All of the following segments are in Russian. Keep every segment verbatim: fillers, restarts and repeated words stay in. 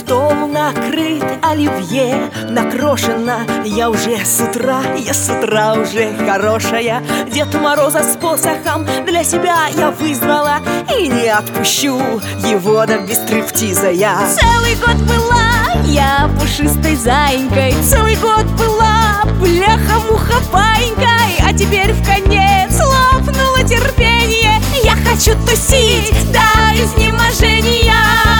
стол накрыт оливье, накрошено я уже с утра, я с утра уже хорошая. Дед Мороза с посохом для себя я вызвала, и не отпущу его да без стриптиза я. Целый год была я пушистой заинькой, целый год была бляха-муха паинькой, а теперь в конец лопнуло терпение. Я хочу тусить до изнеможения.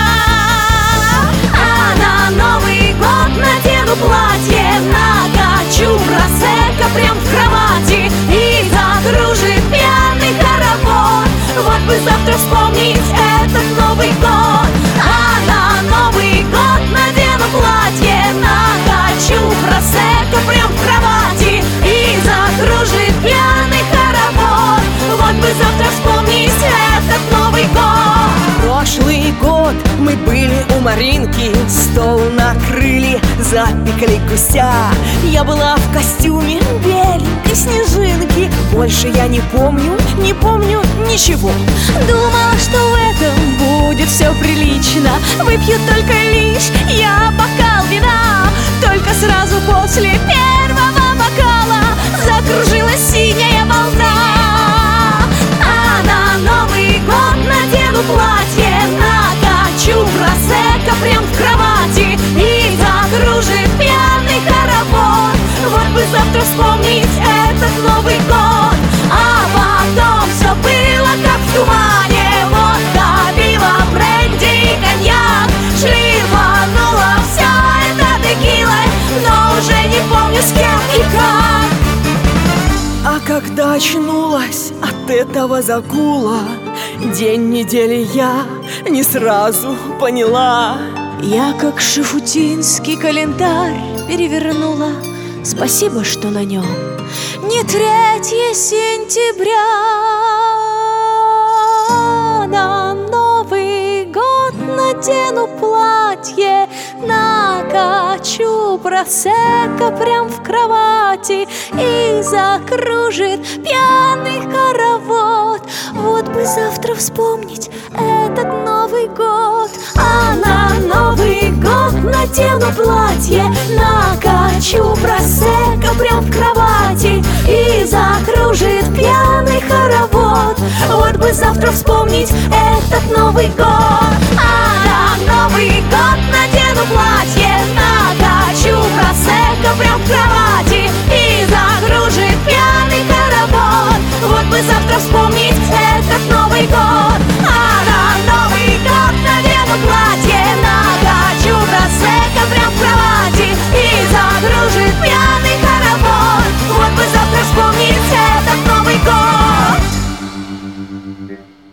А на Новый год надену платье, накачу просека прям в кровати, и закружит пьяный хоровод. Вот бы завтра вспомнить этот Новый год. А на Новый год надену платье, накачу просека прям в кровати, и закружит пьяный хоровод. Вот бы завтра вспомнить этот Новый год. Прошлый год мы были у Маринки, стол накрыли, запекли гуся. Я была в костюме беленькой снежинки, больше я не помню, не помню ничего. Думала, что в этом будет все прилично, выпью только лишь я бокал вина. Только сразу после первого бокала закружилась синяя волна. А на Новый год надену платье, накачу просека прям в кровати, и закружит пьяный хоровод. Вот бы завтра вспомнить этот Новый год. А потом все было как в тумане, водка, пиво, бренди и коньяк. Шлифанула вся эта текилой, но уже не помню с кем и как. А когда очнулась от этого загула, день недели я не сразу поняла. Я как шафутинский календарь перевернула, спасибо, что на нем не третье сентября. На Новый год надену платье, накачу просека прям в кровати, и закружит пьяный хоровод. Вот бы завтра вспомнить этот Новый год. А на Новый год надену платье, накачу просека прям в кровати, и закружит пьяный хоровод. Вот бы завтра вспомнить этот Новый год. А на Новый год надену платье, накачу просека прям в кровати, и закружит пьяный хоровод. Вот бы завтра вспомнить этот Новый год. А на Новый год надену платье, накачу просека прям в кровати, и закружит пьяный хоровод. Вот бы завтра вспомнить этот Новый год.